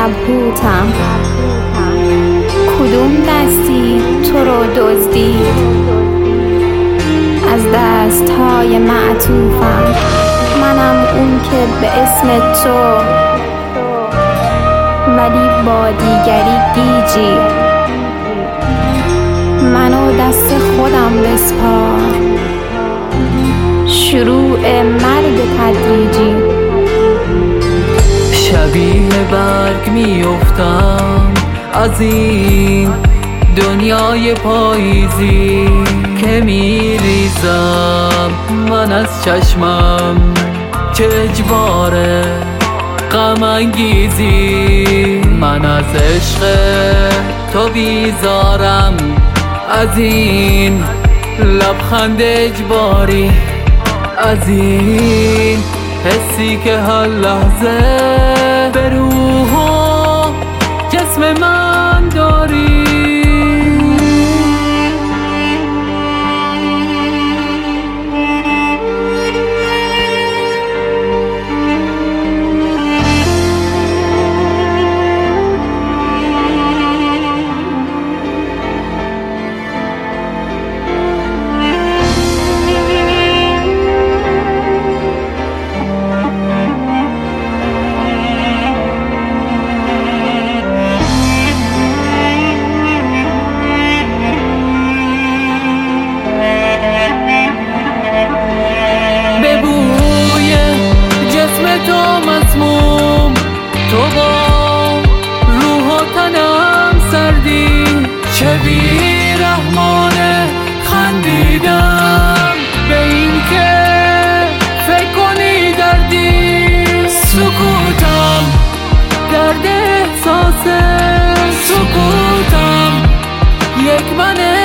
مبهوتم. کدوم دستی تو رو دزدید؟ از دستهای معطوفم. منم اون که به اسم تو ولی با دیگری گیجی. منو دست خودم بسپار، شروع مرگ تدریجی. شبیه برگ میافتم از این دنیای پاییزی که میریزم من از چشمم، چه اجباره غم انگیزی. من از عشق تو بیزارم، از این لبخند اجباری، از این حسی که هر لحظه به روح و جسم من داری. تو با روح و تنم سردی، چه بی‌رحمانه خندیدم به این که فکر کنی دردی. سکوتم درد احساسه، سکوتم یک من